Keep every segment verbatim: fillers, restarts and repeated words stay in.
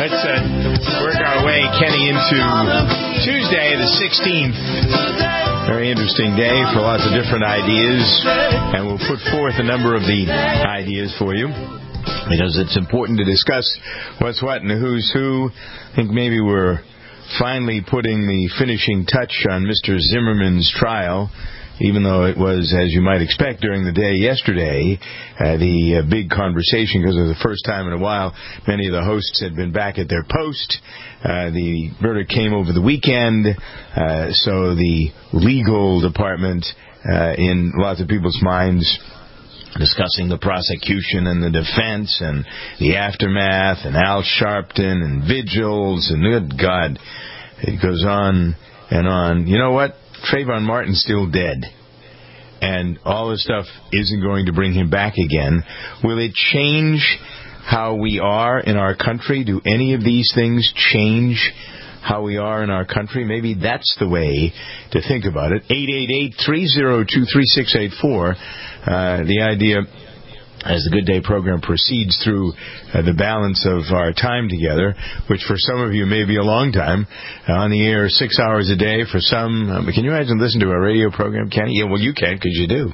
Let's uh, work our way, Kenny, into Tuesday, the sixteenth. Very interesting day for lots of different ideas, and we'll put forth a number of the ideas for you, because it's important to discuss what's what and who's who. I think maybe we're finally putting the finishing touch on Mister Zimmerman's trial, even though it was, as you might expect, during the day yesterday, uh, the uh, big conversation, because it was the first time in a while many of the hosts had been back at their post. Uh, the verdict came over the weekend, uh, so the legal department, uh, in lots of people's minds, discussing the prosecution and the defense and the aftermath and Al Sharpton and vigils and good God, it goes on and on. You know what? Trayvon Martin's still dead, and all this stuff isn't going to bring him back again. Will it change how we are in our country? Do any of these things change how we are in our country? Maybe that's the way to think about it. eight eight eight, three oh two, three six eight four. Uh, the idea, as the Good Day program proceeds through uh, the balance of our time together, which for some of you may be a long time, uh, on the air six hours a day. For some, um, can you imagine listening to a radio program, Kenny? Yeah, well, you can, because you do.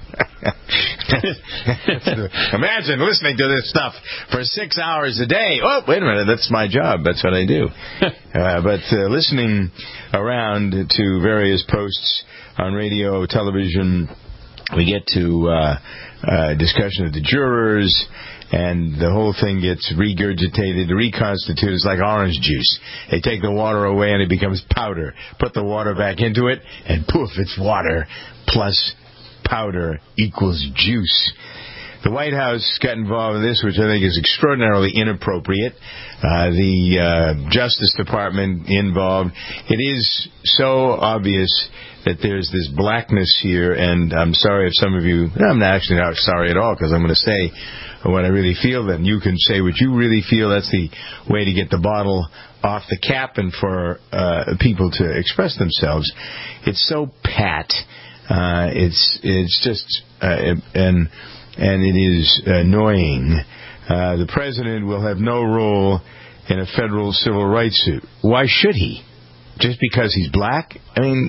Imagine listening to this stuff for six hours a day. Oh, wait a minute, that's my job. That's what I do. uh, but uh, listening around to various posts on radio, television, we get to uh, uh, discussion of the jurors, and the whole thing gets regurgitated, reconstituted. It's like orange juice. They take the water away and it becomes powder. Put the water back into it, and poof, it's water plus powder equals juice. The White House got involved in this, which I think is extraordinarily inappropriate. Uh, the uh, Justice Department involved. It is so obvious that there's this blackness here, and I'm sorry if some of you... I'm not actually not sorry at all, because I'm going to say what I really feel, then you can say what you really feel. That's the way to get the bottle off the cap and for uh, people to express themselves. It's so pat. Uh, it's it's just... Uh, and... And it is annoying. Uh, the president will have no role in a federal civil rights suit. Why should he? Just because he's black? I mean,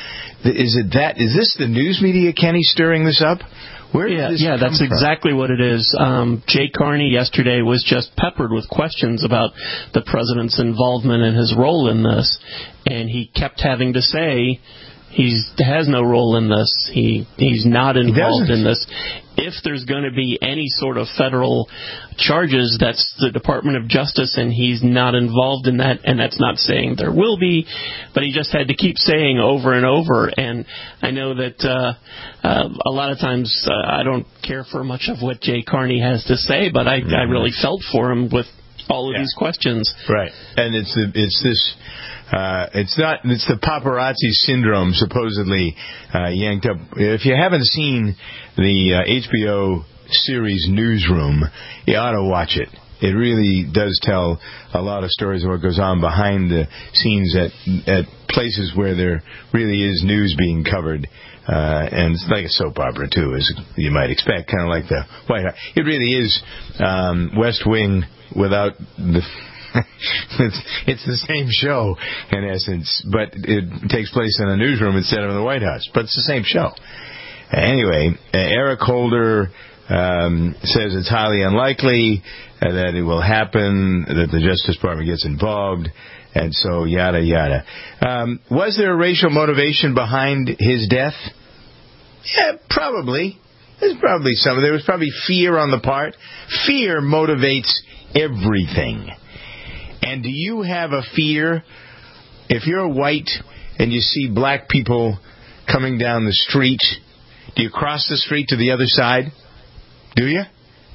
is it that? Is this the news media, Kenny, stirring this up? Where did yeah, this yeah, come that's from? exactly what it is. Um, Jay Carney yesterday was just peppered with questions about the president's involvement and his role in this, and he kept having to say he has no role in this. He he's not involved in this. If there's going to be any sort of federal charges, that's the Department of Justice, and he's not involved in that, and that's not saying there will be, but he just had to keep saying over and over. And I know that uh, uh, a lot of times uh, I don't care for much of what Jay Carney has to say, but I, mm-hmm. I really felt for him with all of yeah. these questions. Right, and it's the, it's this... Uh, it's not. It's the paparazzi syndrome, supposedly uh, yanked up. If you haven't seen the uh, H B O series Newsroom, you ought to watch it. It really does tell a lot of stories of what goes on behind the scenes at at places where there really is news being covered. Uh, and it's like a soap opera, too, as you might expect, kind of like the White House. It really is um, West Wing without the... it's, it's the same show, in essence, but it takes place in a newsroom instead of in the White House. But it's the same show. Anyway, uh, Eric Holder um, says it's highly unlikely uh, that it will happen, that the Justice Department gets involved, and so yada, yada. Um, was there a racial motivation behind his death? Yeah, probably. There's probably some. There was probably fear on the part. Fear motivates everything. And do you have a fear? If you're white and you see black people coming down the street, do you cross the street to the other side? Do you?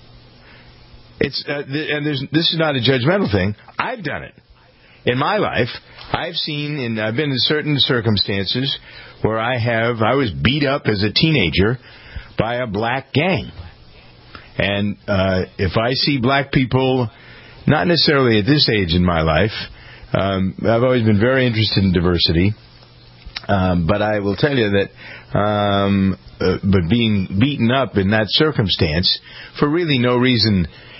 It's uh, th- and there's, this is not a judgmental thing. I've done it in my life. I've seen, and I've been in certain circumstances where I have. I was beat up as a teenager by a black gang, and uh, if I see black people. Not necessarily at this age in my life. Um, I've always been very interested in diversity. Um, but I will tell you that um, uh, but being beaten up in that circumstance for really no reason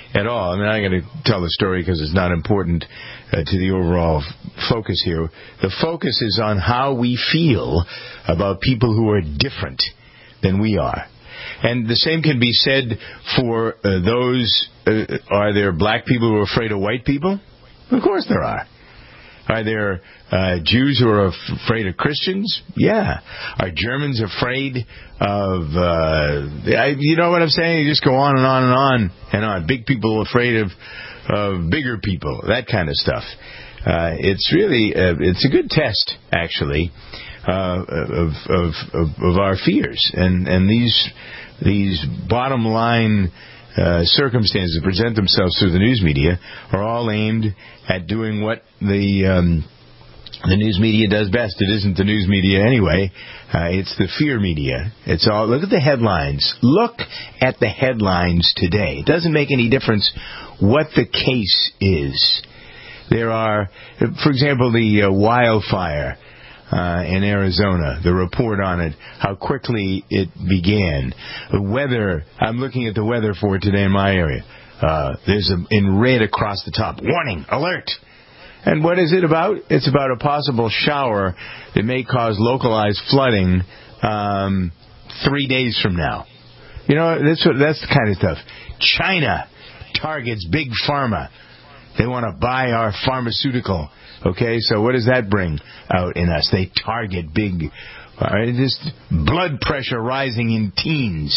at all. I mean, I'm going to tell the story because it's not important uh, to the overall f- focus here. The focus is on how we feel about people who are different than we are. And the same can be said for uh, those, uh, are there black people who are afraid of white people? Of course there are. Are there uh, Jews who are af- afraid of Christians? Yeah. Are Germans afraid of, uh, I, you know what I'm saying? You just go on and on and on and on. Big people afraid of, of bigger people, that kind of stuff. Uh, it's really, uh, it's a good test, actually, uh, of, of, of, of our fears. And, and these, these bottom line Uh, circumstances that present themselves through the news media are all aimed at doing what the um, the news media does best. It isn't the news media anyway. Uh, it's the fear media. It's all. Look at the headlines. Look at the headlines today. It doesn't make any difference what the case is. There are, for example, the uh, wildfire Uh, in Arizona, the report on it, how quickly it began. The weather, I'm looking at the weather for today in my area. Uh, there's a, in red across the top, warning, alert. And what is it about? It's about a possible shower that may cause localized flooding um, three days from now. You know, that's, what, that's the kind of stuff. China targets big pharma. They want to buy our pharmaceutical. Okay, so what does that bring out in us? They target big, all right, just blood pressure rising in teens,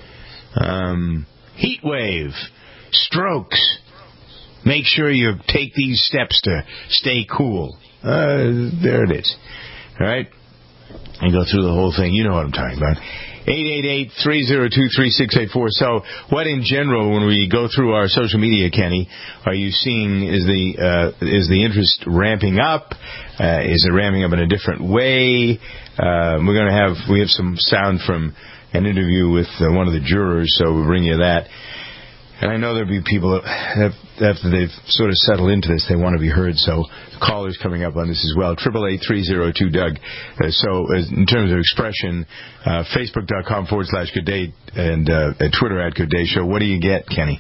um, heat wave, strokes. Make sure you take these steps to stay cool. Uh, there it is. All right, and go through the whole thing. You know what I'm talking about. eight eight eight, three oh two, three six eight four. So what in general, when we go through our social media, Kenny, are you seeing, is the uh, is the interest ramping up? Uh, is it ramping up in a different way? Uh, we're going to have, we have some sound from an interview with uh, one of the jurors, so we'll bring you that. And I know there'll be people that, after they've sort of settled into this, they want to be heard. So callers coming up on this as well. triple eight three oh two Doug. Uh, so as, in terms of expression, uh, Facebook.com forward slash Good Day and uh, at Twitter at Good Day Show. What do you get, Kenny?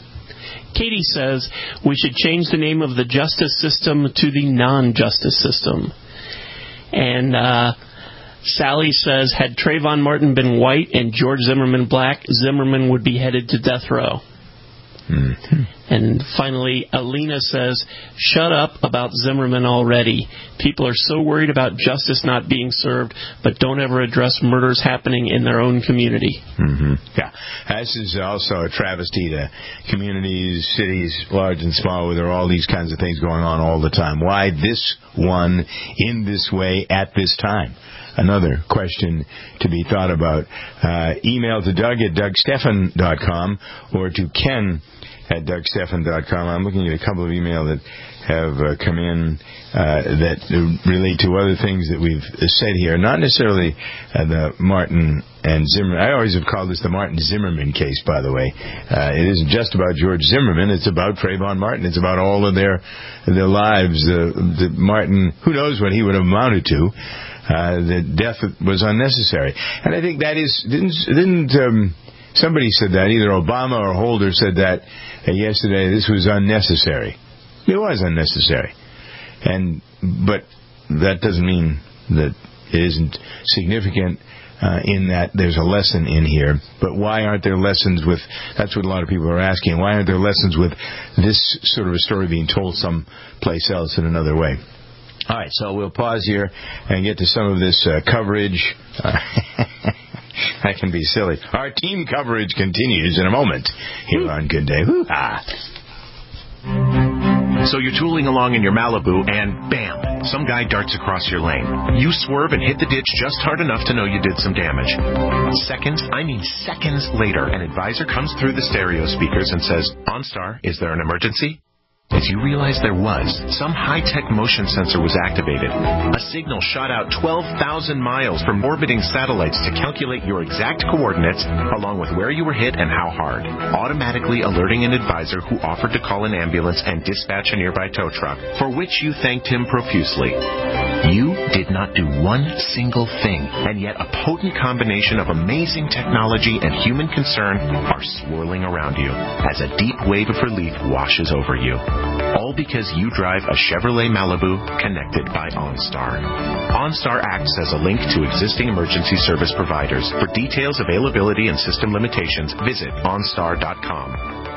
Katie says we should change the name of the justice system to the non-justice system. And uh, Sally says, had Trayvon Martin been white and George Zimmerman black, Zimmerman would be headed to death row. Mm-hmm. And finally, Alina says, shut up about Zimmerman already. People are so worried about justice not being served, but don't ever address murders happening in their own community. Mm-hmm. Yeah. This is also a travesty to communities, cities, large and small, where there are all these kinds of things going on all the time. Why this one in this way at this time? Another question to be thought about. Uh, email to Doug at Doug Stephan dot com or to Ken at Doug Stephan dot com. I'm looking at a couple of emails that have uh, come in uh, that relate to other things that we've said here. Not necessarily uh, the Martin and Zimmerman. I always have called this the Martin Zimmerman case, by the way. Uh, it isn't just about George Zimmerman. It's about Trayvon Martin. It's about all of their their lives. Uh, the Martin, who knows what he would have amounted to. Uh, the death was unnecessary. And I think that is, didn't, didn't um, somebody said that, either Obama or Holder said that uh, yesterday, this was unnecessary. It was unnecessary. And, but that doesn't mean that it isn't significant uh, in that there's a lesson in here. But why aren't there lessons with, that's what a lot of people are asking, why aren't there lessons with this sort of a story being told someplace else in another way? All right, so we'll pause here and get to some of this uh, coverage. Uh, that can be silly. Our team coverage continues in a moment here on Good Day. Hoo-ha. So you're tooling along in your Malibu and bam, some guy darts across your lane. You swerve and hit the ditch just hard enough to know you did some damage. Seconds, I mean seconds later, an advisor comes through the stereo speakers and says, OnStar, is there an emergency? As you realize there was, some high-tech motion sensor was activated. A signal shot out twelve thousand miles from orbiting satellites to calculate your exact coordinates, along with where you were hit and how hard, automatically alerting an advisor who offered to call an ambulance and dispatch a nearby tow truck, for which you thanked him profusely. You did not do one single thing, and yet a potent combination of amazing technology and human concern are swirling around you as a deep wave of relief washes over you. All because you drive a Chevrolet Malibu connected by OnStar. OnStar acts as a link to existing emergency service providers. For details, availability, and system limitations, visit OnStar dot com.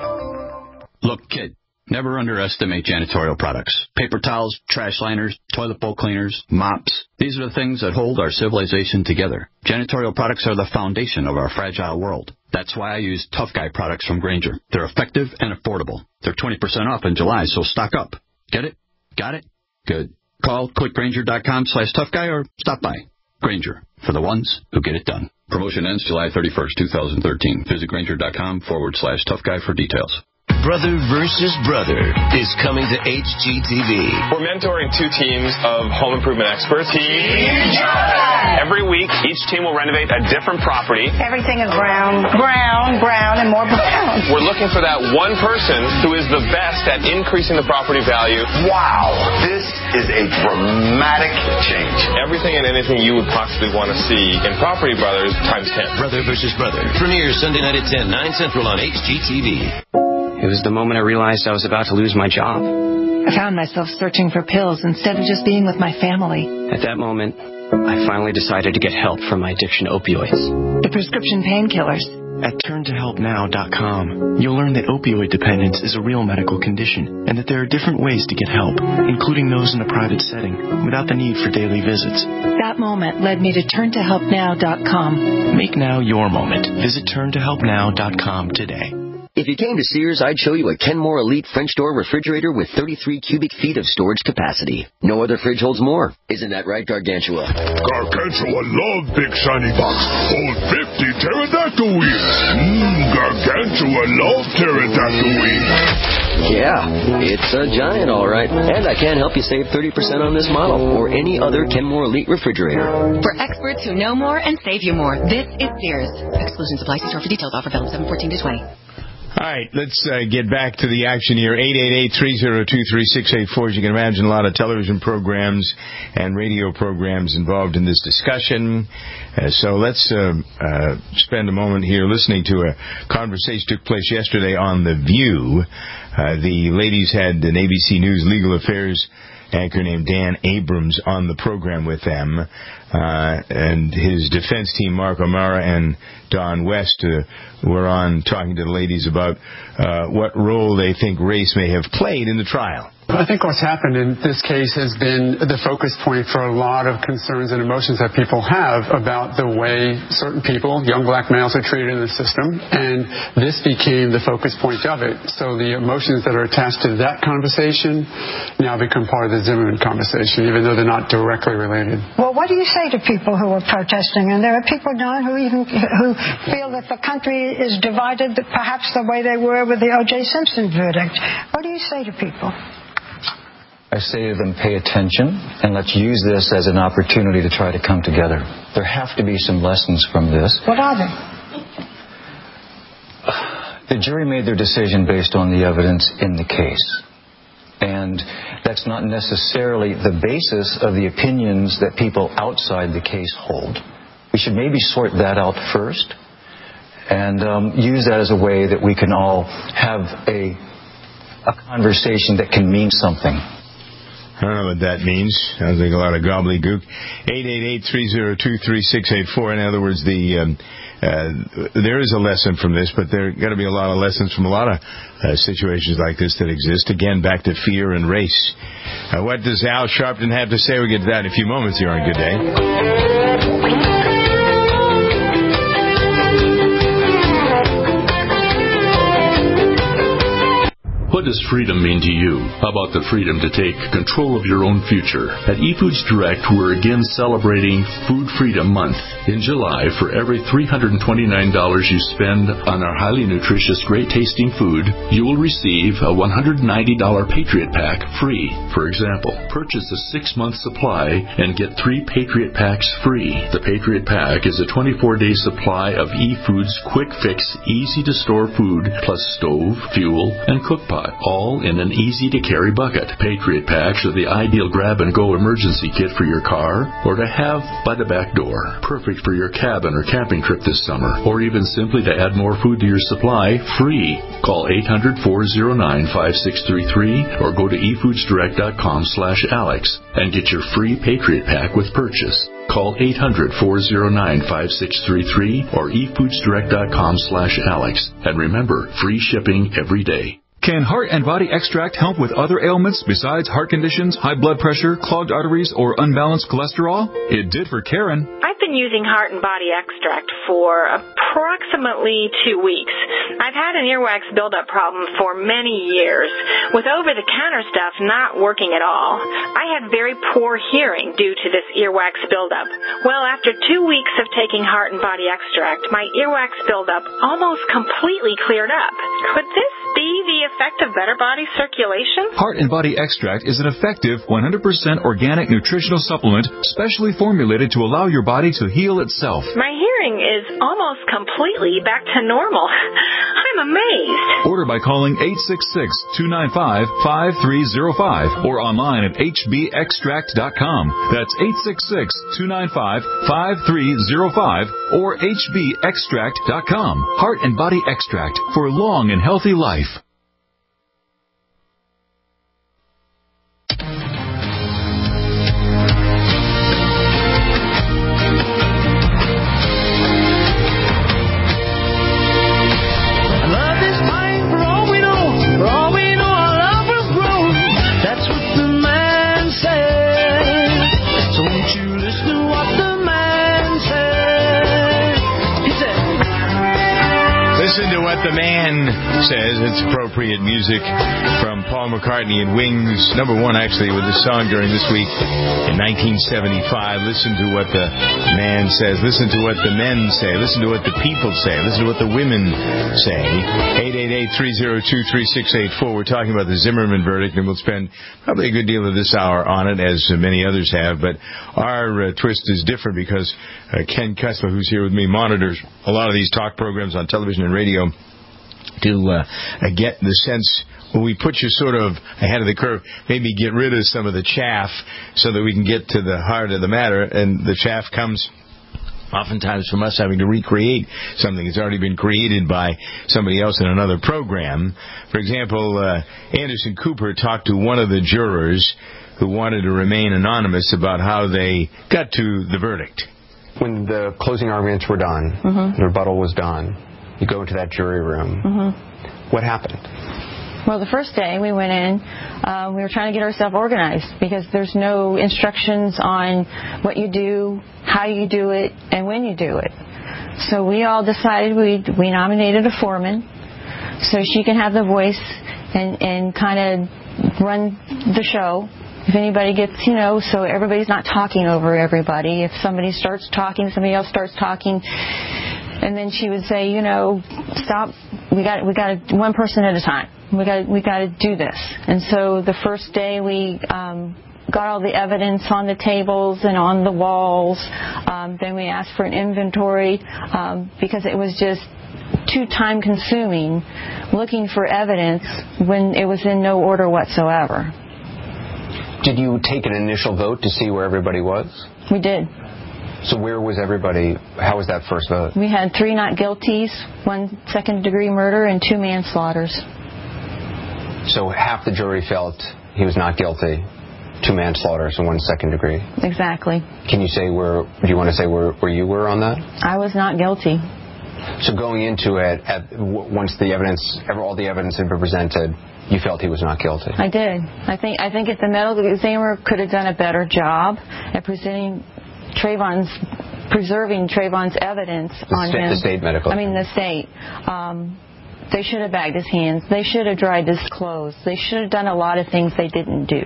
Look, kid, never underestimate janitorial products. Paper towels, trash liners, toilet bowl cleaners, mops. These are the things that hold our civilization together. Janitorial products are the foundation of our fragile world. That's why I use Tough Guy products from Grainger. They're effective and affordable. They're twenty percent off in July, so stock up. Get it? Got it? Good. Call clickgrainger.com slash tough guy or stop by. Grainger, for the ones who get it done. Promotion ends July thirty-first, twenty thirteen. Visit grainger.com forward slash tough guy for details. Brother versus Brother is coming to H G T V. We're mentoring two teams of home improvement experts. Team Every week, each team will renovate a different property. Everything is brown, brown, brown, and more brown. We're looking for that one person who is the best at increasing the property value. Wow, this is a dramatic change. Everything and anything you would possibly want to see in Property Brothers times ten. Brother versus Brother premieres Sunday night at ten, nine Central on H G T V. It was the moment I realized I was about to lose my job. I found myself searching for pills instead of just being with my family. At that moment, I finally decided to get help from my addiction to opioids. The prescription painkillers. At turn to help now dot com, you'll learn that opioid dependence is a real medical condition and that there are different ways to get help, including those in a private setting, without the need for daily visits. That moment led me to turn to help now dot com. Make now your moment. Visit turn to help now dot com today. If you came to Sears, I'd show you a Kenmore Elite French door refrigerator with thirty-three cubic feet of storage capacity. No other fridge holds more. Isn't that right, Gargantua? Gargantua love big shiny box. Hold fifty pterodactyl wheels. Mmm, Gargantua love pterodactyl wheels. Yeah, it's a giant, all right. And I can help you save thirty percent on this model or any other Kenmore Elite refrigerator. For experts who know more and save you more, this is Sears. Exclusions apply. See store for details. Offer valid seven fourteen to twenty. All right, let's uh, get back to the action here. eight eight eight, three oh two, three six eight four. As you can imagine, a lot of television programs and radio programs involved in this discussion. Uh, so let's uh, uh, spend a moment here listening to a conversation that took place yesterday on The View. Uh, the ladies had an A B C News legal affairs anchor named Dan Abrams on the program with them, uh, and his defense team, Mark O'Mara and Don West, uh, were on talking to the ladies about uh, what role they think race may have played in the trial. I think what's happened in this case has been the focus point for a lot of concerns and emotions that people have about the way certain people, young black males, are treated in the system, and this became the focus point of it. So the emotions that are attached to that conversation now become part of the Zimmerman conversation, even though they're not directly related. Well, what do you say to people who are protesting? And there are people, Don, who even who feel that the country is divided, perhaps the way they were with the O J Simpson verdict. What do you say to people? I say to them, pay attention, and let's use this as an opportunity to try to come together. There have to be some lessons from this. What are they? The jury made their decision based on the evidence in the case. And that's not necessarily the basis of the opinions that people outside the case hold. We should maybe sort that out first and um, use that as a way that we can all have a, a conversation that can mean something. I don't know what that means. Sounds like a lot of gobbledygook. eight eight eight, three oh two, three six eight four. In other words, the um, uh, there is a lesson from this, but there got to be a lot of lessons from a lot of uh, situations like this that exist. Again, back to fear and race. Uh, what does Al Sharpton have to say? We'll get to that in a few moments here on Good Day. What does freedom mean to you? How about the freedom to take control of your own future? At eFoods Direct, we're again celebrating Food Freedom Month. In July, for every three hundred twenty-nine dollars you spend on our highly nutritious, great-tasting food, you will receive a one hundred ninety dollars Patriot Pack free. For example, purchase a six-month supply and get three Patriot Packs free. The Patriot Pack is a twenty-four day supply of eFoods quick-fix, easy-to-store food, plus stove, fuel, and cook pot. all in an easy-to-carry bucket. Patriot Packs are the ideal grab-and-go emergency kit for your car or to have by the back door. Perfect for your cabin or camping trip this summer, or even simply to add more food to your supply, free. Call eight hundred, four oh nine, five six three three or go to e foods direct dot com slash Alex and get your free Patriot Pack with purchase. Call eight hundred, four oh nine, five six three three or e foods direct dot com slash Alex. And remember, free shipping every day. Can Heart and Body Extract help with other ailments besides heart conditions, high blood pressure, clogged arteries, or unbalanced cholesterol? It did for Karen. I've been using Heart and Body Extract for approximately two weeks. I've had an earwax buildup problem for many years, with over-the-counter stuff not working at all. I had very poor hearing due to this earwax buildup. Well, after two weeks of taking Heart and Body Extract, my earwax buildup almost completely cleared up. Could this be the effect of better body circulation? Heart and Body Extract is an effective one hundred percent organic nutritional supplement specially formulated to allow your body to heal itself. My hearing is almost completely back to normal. I'm amazed. Order by calling eight six six, two nine five, five three zero five or online at h b extract dot com. That's eight six six, two nine five, five three zero five or h b extract dot com. Heart and Body Extract for long and healthy life. Listen to what the man says. It's appropriate music from Paul McCartney and Wings. Number one, actually, with the song during this week in nineteen seventy-five. Listen to what the man says. Listen to what the men say. Listen to what the people say. Listen to what the women say. eight eight eight, three oh two, three six eight four. We're talking about the Zimmerman verdict, and we'll spend probably a good deal of this hour on it, as many others have. But our uh, twist is different because uh, Ken Kessler, who's here with me, monitors a lot of these talk programs on television and radio to uh, get the sense when we put you sort of ahead of the curve, maybe get rid of some of the chaff so that we can get to the heart of the matter. And the chaff comes oftentimes from us having to recreate something that's already been created by somebody else in another program. For example, uh, Anderson Cooper talked to one of the jurors who wanted to remain anonymous about how they got to the verdict. When the closing arguments were done, mm-hmm. the rebuttal was done, you go into that jury room. Mm-hmm. What happened? Well, the first day we went in, uh, we were trying to get ourselves organized because there's no instructions on what you do, how you do it, and when you do it. So we all decided we we nominated a foreman so she can have the voice and, and kind of run the show. If anybody gets, you know, so everybody's not talking over everybody. If somebody starts talking, somebody else starts talking. And then she would say, you know, stop. We got we got to, one person at a time. We got we got to do this. And so the first day we um, got all the evidence on the tables and on the walls. Um, then we asked for an inventory um, because it was just too time consuming looking for evidence when it was in no order whatsoever. Did you take an initial vote to see where everybody was? We did. So where was everybody? How was that first vote? We had three not guilties, one second-degree murder, and two manslaughters. So half the jury felt he was not guilty, two manslaughters and one second degree. Exactly. Can you say where? Do you want to say where, where you were on that? I was not guilty. So going into it, at, once the evidence, all the evidence had been presented, you felt he was not guilty. I did. I think I think if the medical examiner could have done a better job at presenting Trayvon's, preserving Trayvon's evidence the on sta- him. The state medical. I mean the state. Um, they should have bagged his hands. They should have dried his clothes. They should have done a lot of things they didn't do.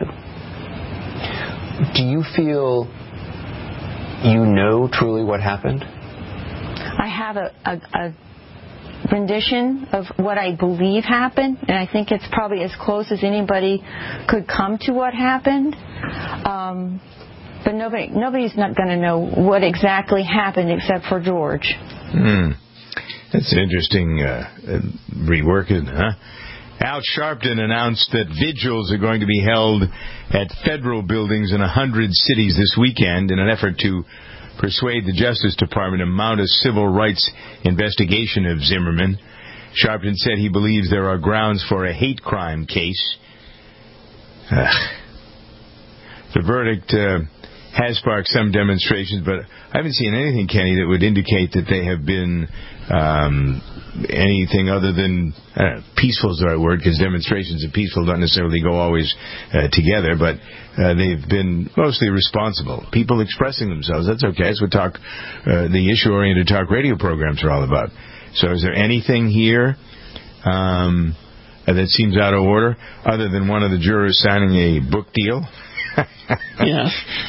Do you feel you know truly what happened? I have a, a, a rendition of what I believe happened, and I think it's probably as close as anybody could come to what happened. Um, but nobody, nobody's not going to know what exactly happened except for George. Hmm. That's an interesting uh, rework, isn't it, huh? Al Sharpton announced that vigils are going to be held at federal buildings in one hundred cities this weekend in an effort to persuade the Justice Department to mount a civil rights investigation of Zimmerman. Sharpton said he believes there are grounds for a hate crime case. Uh, the verdict uh, has sparked some demonstrations, but I haven't seen anything, Kenny, that would indicate that they have been um, anything other than uh, peaceful is the right word, because demonstrations and peaceful don't necessarily go always uh, together, but uh, they've been mostly responsible. People expressing themselves, that's okay. That's what talk, uh, the issue-oriented talk radio programs are all about. So is there anything here um, that seems out of order, other than one of the jurors signing a book deal? Yeah.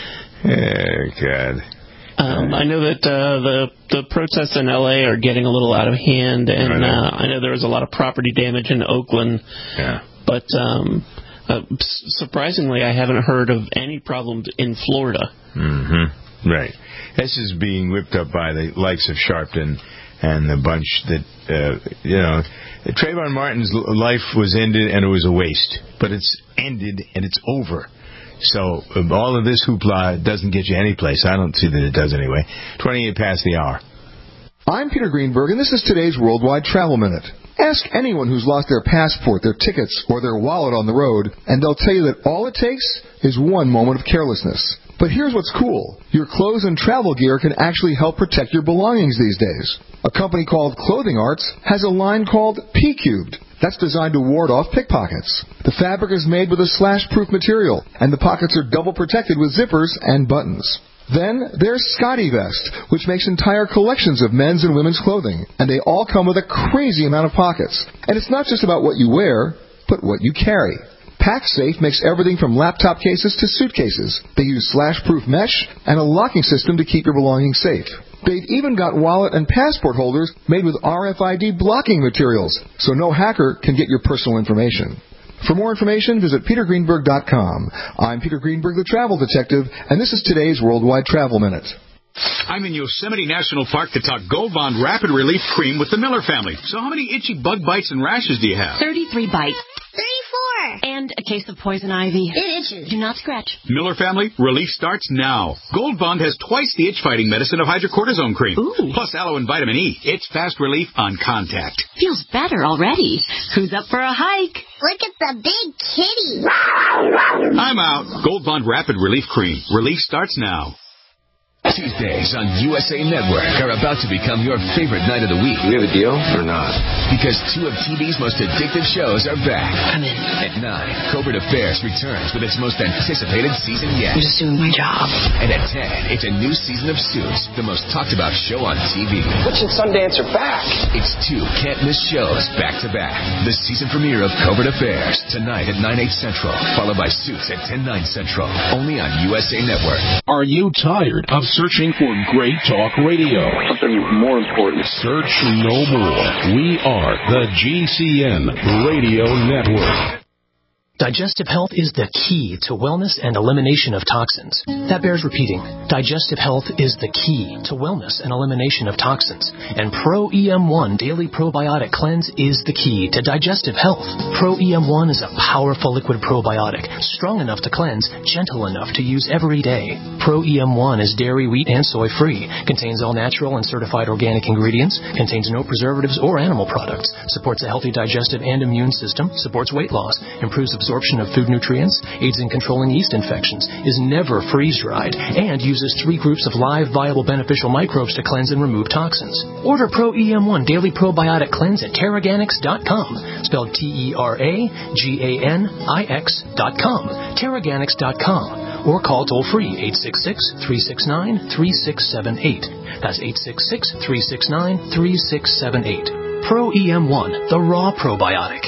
Oh, God. Um, I know that uh, the the protests in L A are getting a little out of hand, and uh, I know there was a lot of property damage in Oakland. Yeah. But um, uh, surprisingly, I haven't heard of any problems in Florida. Mm-hmm. Right. This is being whipped up by the likes of Sharpton and the bunch that, uh, you know, Trayvon Martin's life was ended and it was a waste. But it's ended and it's over. So um, all of this hoopla doesn't get you any place. I don't see that it does anyway. twenty-eight past the hour. I'm Peter Greenberg, and this is today's Worldwide Travel Minute. Ask anyone who's lost their passport, their tickets, or their wallet on the road, and they'll tell you that all it takes is one moment of carelessness. But here's what's cool. Your clothes and travel gear can actually help protect your belongings these days. A company called Clothing Arts has a line called P-Cubed. That's designed to ward off pickpockets. The fabric is made with a slash-proof material, and the pockets are double protected with zippers and buttons. Then there's Scotty Vest, which makes entire collections of men's and women's clothing, and they all come with a crazy amount of pockets. And it's not just about what you wear, but what you carry. PackSafe makes everything from laptop cases to suitcases. They use slash-proof mesh and a locking system to keep your belongings safe. They've even got wallet and passport holders made with R F I D blocking materials, so no hacker can get your personal information. For more information, visit peter greenberg dot com. I'm Peter Greenberg, the travel detective, and this is today's Worldwide Travel Minute. I'm in Yosemite National Park to talk Gold Bond Rapid Relief Cream with the Miller family. So how many itchy bug bites and rashes do you have? thirty-three bites. thirty-four. And a case of poison ivy. It itches. Do not scratch. Miller family, relief starts now. Gold Bond has twice the itch-fighting medicine of hydrocortisone cream. Ooh. Plus aloe and vitamin E. It's fast relief on contact. Feels better already. Who's up for a hike? Look at the big kitty. I'm out. Gold Bond Rapid Relief Cream. Relief starts now. Tuesdays on U S A Network are about to become your favorite night of the week. Do we have a deal or not? Because two of T V's most addictive shows are back. I'm in. At nine, Covert Affairs returns with its most anticipated season yet. I'm just doing my job. And at ten, it's a new season of Suits, the most talked about show on T V. Butch and Sundance are back. It's two can't-miss shows back to back. The season premiere of Covert Affairs tonight at nine, eight Central, followed by Suits at ten, nine Central, only on U S A Network. Are you tired of searching for great talk radio? Something more important. Search no more. We are the G C N Radio Network. Digestive health is the key to wellness and elimination of toxins. That bears repeating. Digestive health is the key to wellness and elimination of toxins. And Pro E M one Daily Probiotic Cleanse is the key to digestive health. Pro E M one is a powerful liquid probiotic, strong enough to cleanse, gentle enough to use every day. Pro E M one is dairy, wheat, and soy-free, contains all natural and certified organic ingredients, contains no preservatives or animal products, supports a healthy digestive and immune system, supports weight loss, improves absorption of food nutrients, aids in controlling yeast infections, is never freeze-dried, and uses three groups of live, viable, beneficial microbes to cleanse and remove toxins. Order Pro E M one Daily Probiotic Cleanse at Terraganix dot com, spelled T E R A G A N I X dot com, Terraganix dot com, or call toll-free eight six six, three six nine, three six seven eight. That's eight six six, three six nine, three six seven eight. Pro E M one, the raw probiotic.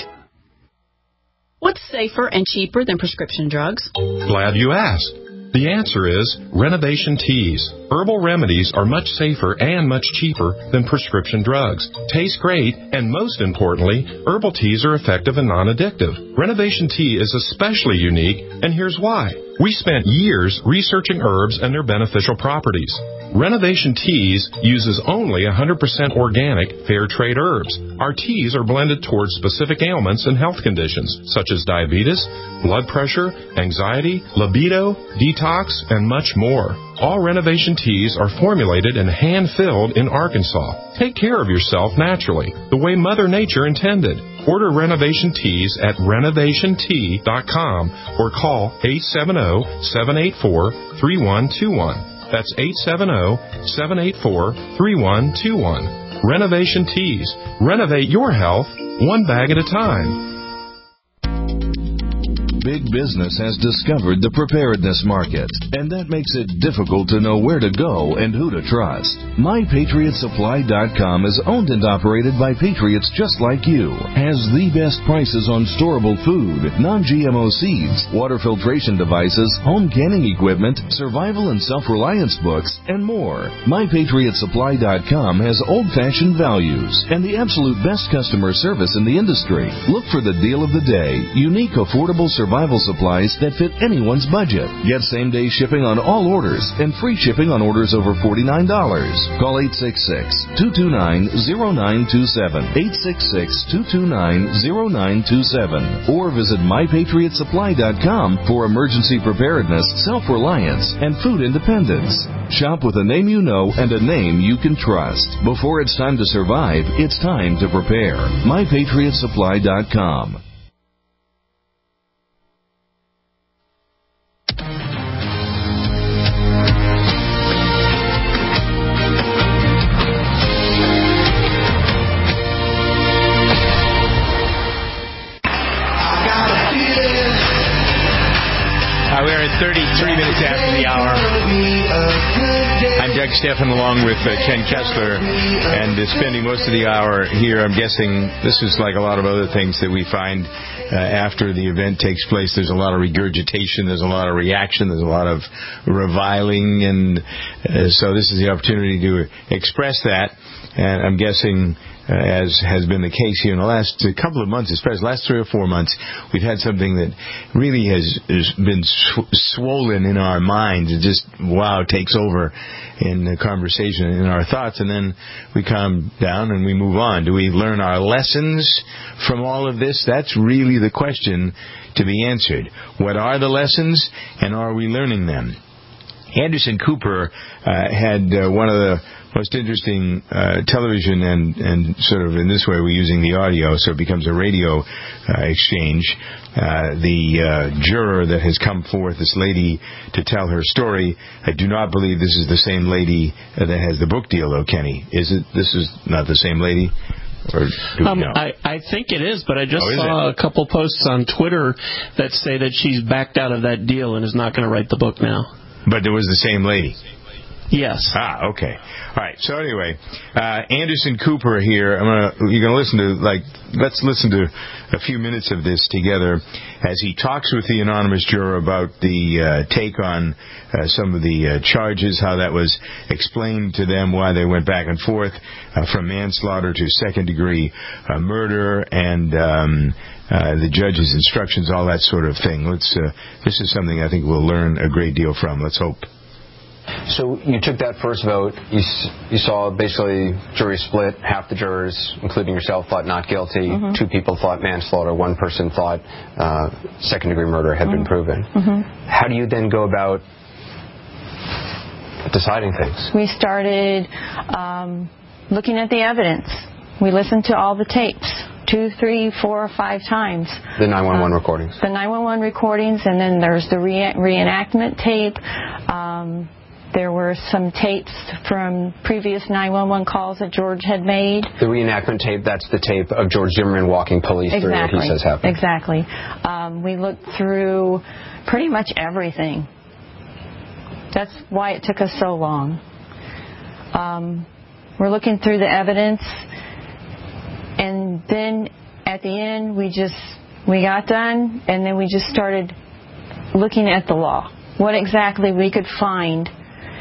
What's safer and cheaper than prescription drugs? Glad you asked. The answer is Renovation Teas. Herbal remedies are much safer and much cheaper than prescription drugs, taste great, and most importantly, herbal teas are effective and non-addictive. Renovation Tea is especially unique, and here's why. We spent years researching herbs and their beneficial properties. Renovation Teas uses only one hundred percent organic, fair trade herbs. Our teas are blended towards specific ailments and health conditions, such as diabetes, blood pressure, anxiety, libido, detox, and much more. All Renovation Teas are formulated and hand-filled in Arkansas. Take care of yourself naturally, the way Mother Nature intended. Order Renovation Teas at renovation tea dot com or call eight seven zero, seven eight four, three one two one. That's eight seven zero, seven eight four, three one two one. Renovation Teas. Renovate your health one bag at a time. Big business has discovered the preparedness market, and that makes it difficult to know where to go and who to trust. my patriot supply dot com is owned and operated by patriots just like you, has the best prices on storable food, non-G M O seeds, water filtration devices, home canning equipment, survival and self-reliance books, and more. my patriot supply dot com has old-fashioned values and the absolute best customer service in the industry. Look for the deal of the day, unique, affordable survival supplies that fit anyone's budget. Get same-day shipping on all orders and free shipping on orders over forty-nine dollars. Call eight six six, two two nine, zero nine two seven, eight six six, two two nine, zero nine two seven, or visit my patriot supply dot com for emergency preparedness, self-reliance, and food independence. Shop with a name you know and a name you can trust. Before it's time to survive, it's time to prepare. my patriot supply dot com. thirty-three minutes after the hour. I'm Doug Stephan along with uh, Ken Kessler, and uh, spending most of the hour here. I'm guessing this is like a lot of other things that we find uh, after the event takes place. There's a lot of regurgitation, there's a lot of reaction, there's a lot of reviling, and uh, so this is the opportunity to express that. And I'm guessing, uh, as has been the case here in the last uh, couple of months, especially the last three or four months, we've had something that really has, has been sw- swollen in our minds. It just, wow, takes over in the conversation, in our thoughts, and then we calm down and we move on. Do we learn our lessons from all of this? That's really the question to be answered. What are the lessons, and are we learning them? Anderson Cooper uh, had uh, one of the most interesting uh, television, and, and sort of in this way we're using the audio, so it becomes a radio uh, exchange. Uh, the uh, juror that has come forth, this lady, to tell her story, I do not believe this is the same lady uh, that has the book deal, though, Kenny. Is it? This is not the same lady? Or do um, we know? I, I think it is, but I just oh, saw it? a couple posts on Twitter that say that she's backed out of that deal and is not going to write the book now. But it was the same lady. Yes. Ah, okay. All right. So anyway, uh, Anderson Cooper here. I'm gonna. You're gonna listen to like. Let's listen to a few minutes of this together as he talks with the anonymous juror about the uh, take on uh, some of the uh, charges, how that was explained to them, why they went back and forth uh, from manslaughter to second-degree uh, murder, and um, uh, the judge's instructions, all that sort of thing. Let's. Uh, this is something I think we'll learn a great deal from. Let's hope. So you took that first vote. You, you saw basically jury split. Half the jurors, including yourself, thought not guilty. Mm-hmm. Two people thought manslaughter. One person thought uh, second-degree murder had mm-hmm. been proven. Mm-hmm. How do you then go about deciding things? We started um, looking at the evidence. We listened to all the tapes. Two, three, four, or five times. The nine one one um, recordings. The nine one one recordings, and then there's the re- reenactment tape. Um, There were some tapes from previous nine one one calls that George had made. The reenactment tape, that's the tape of George Zimmerman walking police exactly. through what he says happened. Exactly. Um, we looked through pretty much everything. That's why it took us so long. Um, we're looking through the evidence, and then at the end we just, we got done, and then we just started looking at the law. What exactly we could find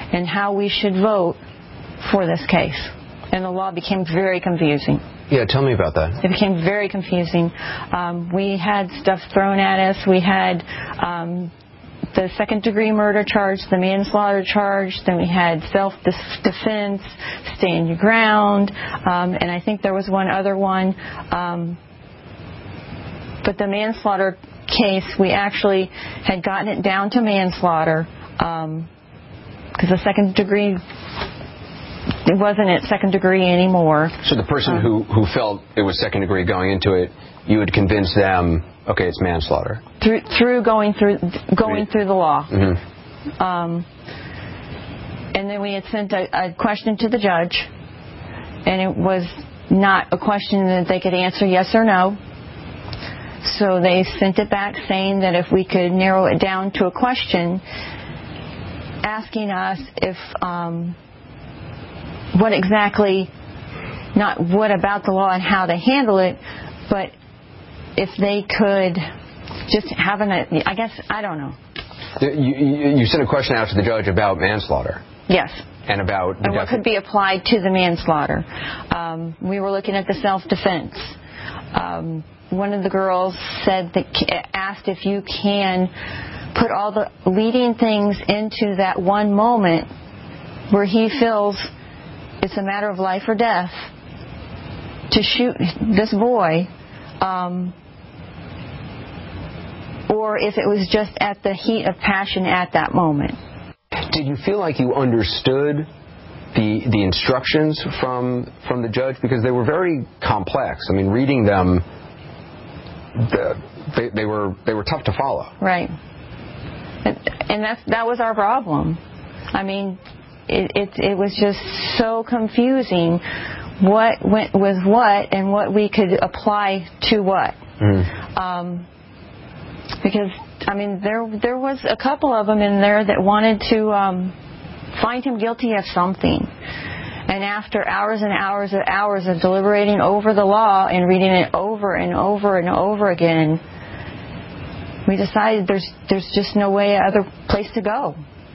and how we should vote for this case. And the law became very confusing. Yeah, tell me about that. It became very confusing. Um, we had stuff thrown at us. We had um, the second-degree murder charge, the manslaughter charge. Then we had self-defense, stand your ground, um, and I think there was one other one. Um, but the manslaughter case, we actually had gotten it down to manslaughter because um, the second-degree... It wasn't at second degree anymore. So the person um, who, who felt it was second degree going into it, you would convince them, okay, it's manslaughter. Through through going through going through the law. Mm-hmm. Um, and then we had sent a, a question to the judge, and it was not a question that they could answer yes or no. So they sent it back saying that if we could narrow it down to a question, asking us if... Um, what exactly, not what about the law and how they handle it, but if they could just have an, I guess, I don't know. You, you, you sent a question out to the judge about manslaughter. Yes. And about... And what could be applied to the manslaughter. Um, we were looking at the self-defense. Um, one of the girls said that, asked if you can put all the leading things into that one moment where he feels it's a matter of life or death to shoot this boy, um, or if it was just at the heat of passion at that moment. Did you feel like you understood the the instructions from from the judge? Because they were very complex. I mean, reading them, the, they, they were they were tough to follow. Right. And, and that's that was our problem. I mean, It, it it was just so confusing what went with what and what we could apply to what. Mm. Um, because I mean there there was a couple of them in there that wanted to um, find him guilty of something, and after hours and hours and hours of deliberating over the law and reading it over and over and over again, we decided there's there's just no way other place to go.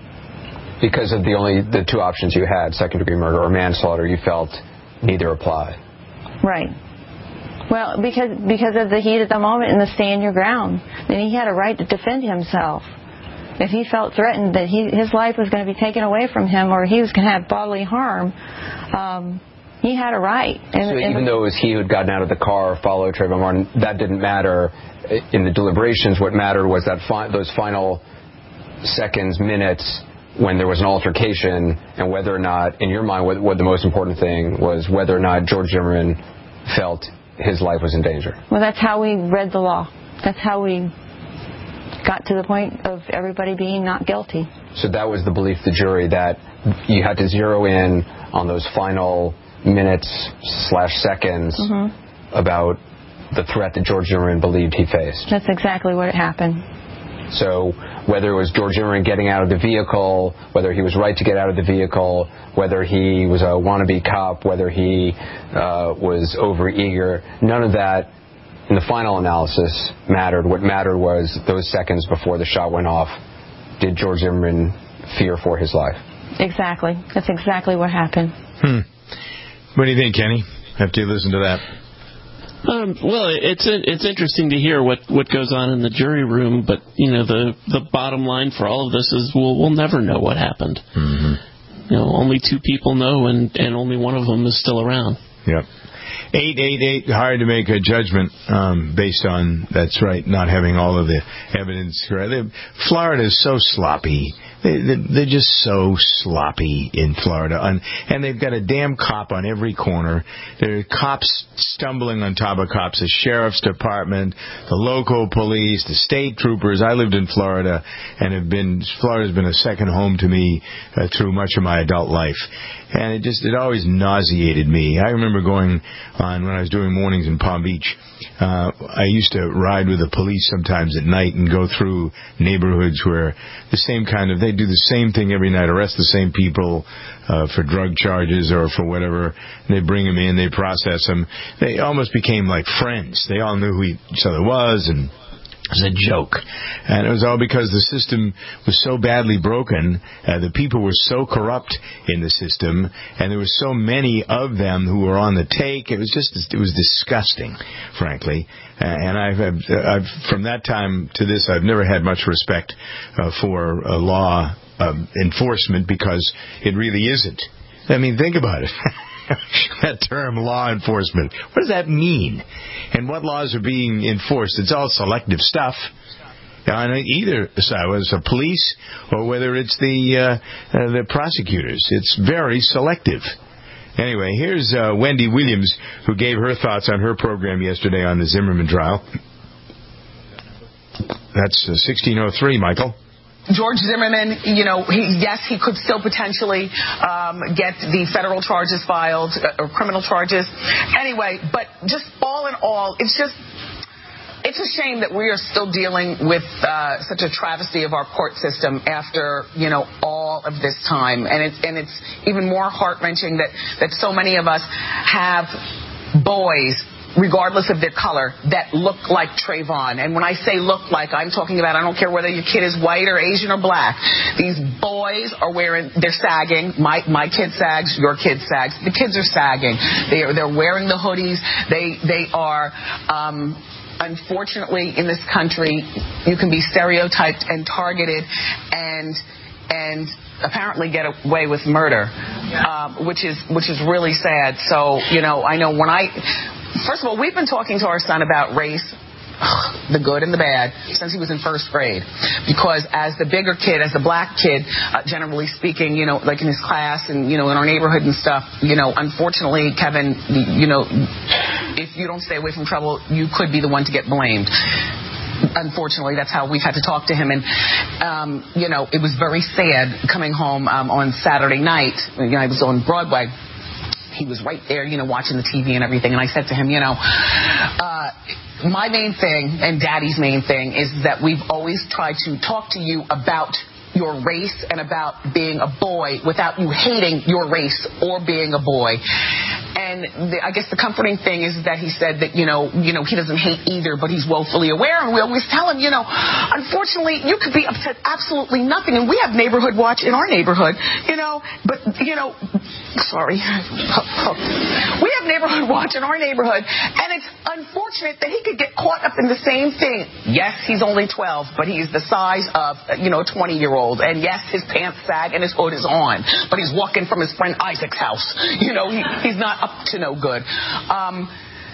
Because of the only the two options you had, second degree murder or manslaughter, you felt neither apply. Right. Well, because because of the heat of the moment and the stand your ground, then he had a right to defend himself. If he felt threatened that he, his life was going to be taken away from him or he was going to have bodily harm, um, he had a right. And, so and even though it was he who had gotten out of the car, followed Trayvon Martin, that didn't matter in the deliberations. What mattered was that fi- those final seconds, minutes, when there was an altercation, and whether or not, in your mind, what, what the most important thing was whether or not George Zimmerman felt his life was in danger. Well, that's how we read the law. That's how we got to the point of everybody being not guilty. So that was the belief of the jury, that you had to zero in on those final minutes slash seconds mm-hmm. about the threat that George Zimmerman believed he faced. That's exactly what happened. So whether it was George Zimmerman getting out of the vehicle, whether he was right to get out of the vehicle, whether he was a wannabe cop, whether he uh, was overeager, none of that in the final analysis mattered. What mattered was those seconds before the shot went off. Did George Zimmerman fear for his life? Exactly. That's exactly what happened. Hmm. What do you think, Kenny, after you listen to that? Um, well, it's it's interesting to hear what, what goes on in the jury room, but you know the the bottom line for all of this is we'll we'll never know what happened. Mm-hmm. You know, only two people know, and, and only one of them is still around. Yep. Eight eight eight. Hard to make a judgment um, based on that's right. Not having all of the evidence. Florida is so sloppy. They, they're just so sloppy in Florida. And, and they've got a damn cop on every corner. There are cops stumbling on top of cops, the sheriff's department, the local police, the state troopers. I lived in Florida and have been, Florida's been a second home to me uh, through much of my adult life. And it just, it always nauseated me. I remember going on, when I was doing mornings in Palm Beach, uh, I used to ride with the police sometimes at night and go through neighborhoods where the same kind of, they do the same thing every night, arrest the same people uh, for drug charges or for whatever. They bring them in, they process them. They almost became like friends. They all knew who each other was, and was a joke. And it was all because the system was so badly broken, uh, the people were so corrupt in the system, and there were so many of them who were on the take. It was just, it was disgusting, frankly. Uh, and I've, I've, I've, from that time to this, I've never had much respect uh, for uh, law uh, enforcement, because it really isn't. I mean, think about it. That term, law enforcement. What does that mean? And what laws are being enforced? It's all selective stuff. On either side, whether it's the police or whether it's the uh, uh, the prosecutors. It's very selective. Anyway, here's uh, Wendy Williams, who gave her thoughts on her program yesterday on the Zimmerman trial. That's uh, sixteen oh three, Michael. George Zimmerman, you know, he, yes, he could still potentially um, get the federal charges filed, uh, or criminal charges. Anyway, but just all in all, it's just, it's a shame that we are still dealing with uh, such a travesty of our court system after, you know, all of this time. And it's, and it's even more heart-wrenching that, that so many of us have boys, regardless of their color, that look like Trayvon. And when I say look like, I'm talking about, I don't care whether your kid is white or Asian or black. These boys are wearing, they're sagging. My my kid sags, your kid sags. The kids are sagging. They are, they're wearing the hoodies. They, they are, um, unfortunately, in this country, you can be stereotyped and targeted and, and, apparently get away with murder, um, which is which is really sad. So, you know, I know when I, first of all, we've been talking to our son about race, the good and the bad, since he was in first grade. Because as the bigger kid, as the black kid, uh, generally speaking, you know, like in his class and, you know, in our neighborhood and stuff, you know, unfortunately, Kevin, you know, if you don't stay away from trouble, you could be the one to get blamed. Unfortunately, that's how we've had to talk to him. And, um, you know, it was very sad coming home um, on Saturday night. You know, I was on Broadway. He was right there, you know, watching the T V and everything. And I said to him, you know, uh, my main thing and Daddy's main thing is that we've always tried to talk to you about your race and about being a boy without you hating your race or being a boy. And the, I guess the comforting thing is that he said that, you know, you know, he doesn't hate either, but he's woefully aware. And we always tell him, you know, unfortunately, you could be upset absolutely nothing. And we have Neighborhood Watch in our neighborhood, you know, but, you know, sorry. We have Neighborhood Watch in our neighborhood. And it's unfortunate that he could get caught up in the same thing. Yes, he's only twelve, but he's the size of, you know, a twenty-year-old. And yes, his pants sag and his hood is on, but he's walking from his friend Isaac's house. You know, he, he's not up to no good. Um,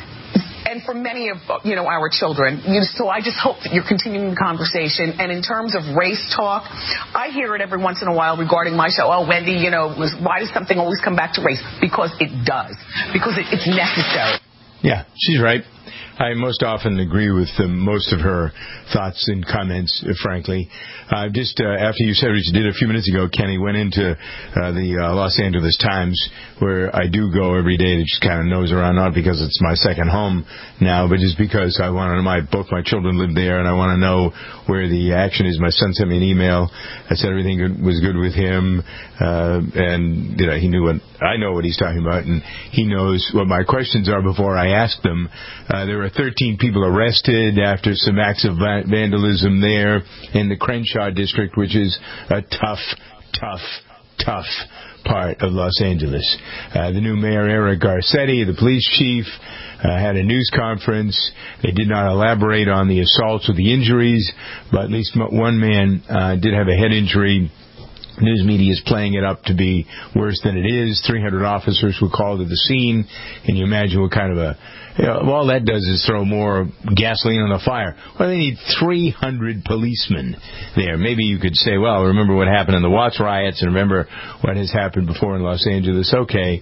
and for many of, you know, our children, you, so I just hope that you're continuing the conversation. And in terms of race talk, I hear it every once in a while regarding my show. Oh, Wendy, you know, why does something always come back to race? Because it does. Because it, it's necessary. Yeah, she's right. I most often agree with uh, most of her thoughts and comments, uh, frankly. Uh, just uh, after you said what you did a few minutes ago, Kenny went into uh, the uh, Los Angeles Times, where I do go every day to just kind of nose around, not because it's my second home now, but just because I want to know, my, both my children live there, and I want to know where the action is. My son sent me an email that said everything good, was good with him, uh, and you know, he knew what, I know what he's talking about, and he knows what my questions are before I ask them. Uh, there were thirteen people arrested after some acts of vandalism there in the Crenshaw district, which is a tough, tough, tough part of Los Angeles. Uh, the new mayor, Eric Garcetti, the police chief, uh, had a news conference. They did not elaborate on the assaults or the injuries, but at least one man uh, did have a head injury. News media is playing it up to be worse than it is. three hundred officers were called to the scene. Can you imagine what kind of a... You know, all that does is throw more gasoline on the fire. Well, they need three hundred policemen there. Maybe you could say, well, remember what happened in the Watts riots and remember what has happened before in Los Angeles. Okay.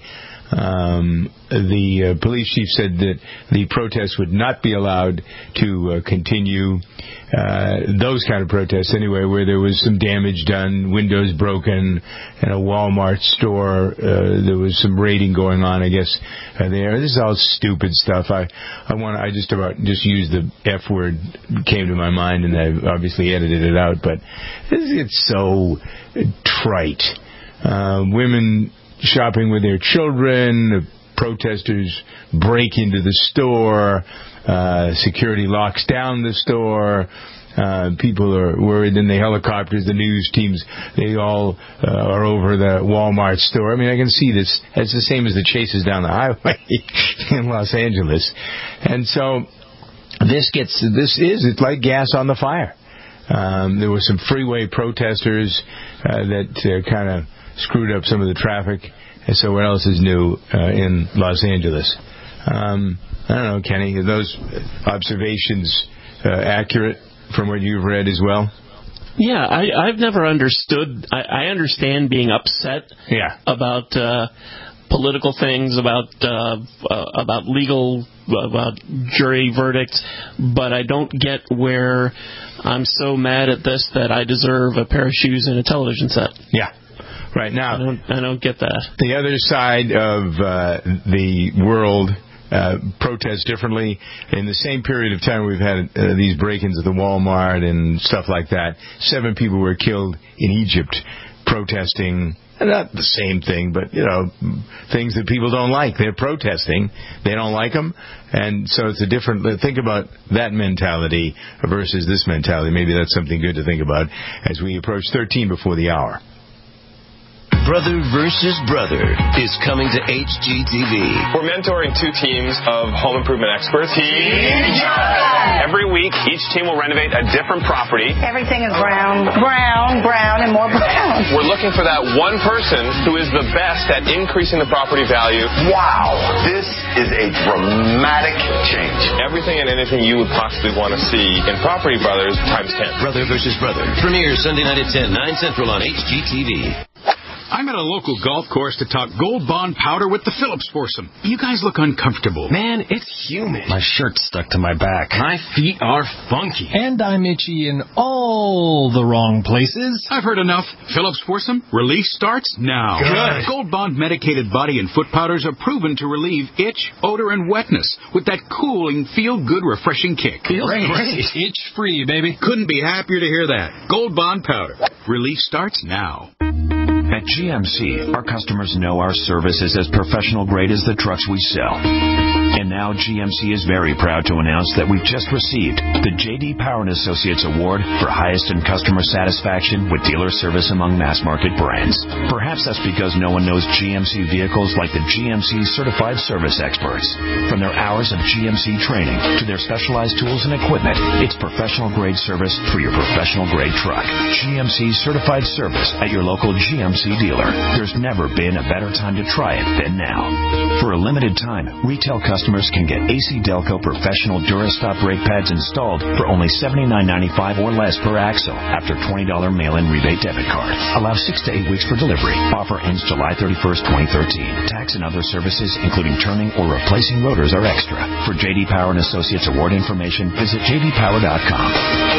Um, the uh, police chief said that the protests would not be allowed to uh, continue. Uh, those kind of protests, anyway, where there was some damage done, windows broken, in a Walmart store. Uh, there was some raiding going on, I guess, uh, there. This is all stupid stuff. I, I want. I just about just used the F word, came to my mind, and I obviously edited it out. But it's so trite. Uh, women shopping with their children, protesters break into the store. Uh, security locks down the store. Uh, people are worried in the helicopters. The news teams, they all uh, are over the Walmart store. I mean, I can see this. It's the same as the chases down the highway in Los Angeles. And so this gets, this is, it's like gas on the fire. Um, there were some freeway protesters uh, that uh, kind of screwed up some of the traffic. And so what else is new uh, in Los Angeles? Um, I don't know, Kenny, are those observations uh, accurate from what you've read as well? Yeah, I, I've never understood. I, I understand being upset yeah. about uh, political things, about uh, uh, about legal, about jury verdicts, but I don't get where I'm so mad at this that I deserve a pair of shoes and a television set. Yeah. Right now, I don't, I don't get that. The other side of uh, the world uh, protests differently. In the same period of time, we've had uh, these break-ins at the Walmart and stuff like that. Seven people were killed in Egypt protesting. Not the same thing, but, you know, things that people don't like. They're protesting. They don't like them. And so it's a different... Think about that mentality versus this mentality. Maybe that's something good to think about as we approach thirteen before the hour. Brother versus Brother is coming to H G T V. We're mentoring two teams of home improvement experts. Every week, each team will renovate a different property. Everything is brown, brown, brown, and more brown. We're looking for that one person who is the best at increasing the property value. Wow, this is a dramatic change. Everything and anything you would possibly want to see in Property Brothers times ten. Brother versus Brother premieres Sunday night at ten, nine Central on H G T V. I'm at a local golf course to talk Gold Bond powder with the Phillips foursome. You guys look uncomfortable. Man, it's humid. My shirt's stuck to my back. My feet are funky. And I'm itchy in all the wrong places. I've heard enough. Phillips foursome, release starts now. Good. Gold Bond medicated body and foot powders are proven to relieve itch, odor, and wetness with that cooling, feel-good, refreshing kick. Feels great. great. Itch-free, baby. Couldn't be happier to hear that. Gold Bond powder. Release starts now. At G M C, our customers know our service is as professional grade as the trucks we sell. And now G M C is very proud to announce that we've just received the J D Power and Associates Award for highest in customer satisfaction with dealer service among mass market brands. Perhaps that's because no one knows G M C vehicles like the G M C certified service experts. From their hours of G M C training to their specialized tools and equipment, it's professional grade service for your professional grade truck. G M C certified service at your local G M C dealer. There's never been a better time to try it than now. For a limited time, retail customers can get A C Delco professional Durastop brake pads installed for only seventy-nine ninety-five or less per axle after twenty dollars mail-in rebate debit card. Allow six to eight weeks for delivery. Offer ends July thirty-first, twenty thirteen. Tax and other services, including turning or replacing rotors, are extra. For J D Power and Associates Award information, visit j d power dot com.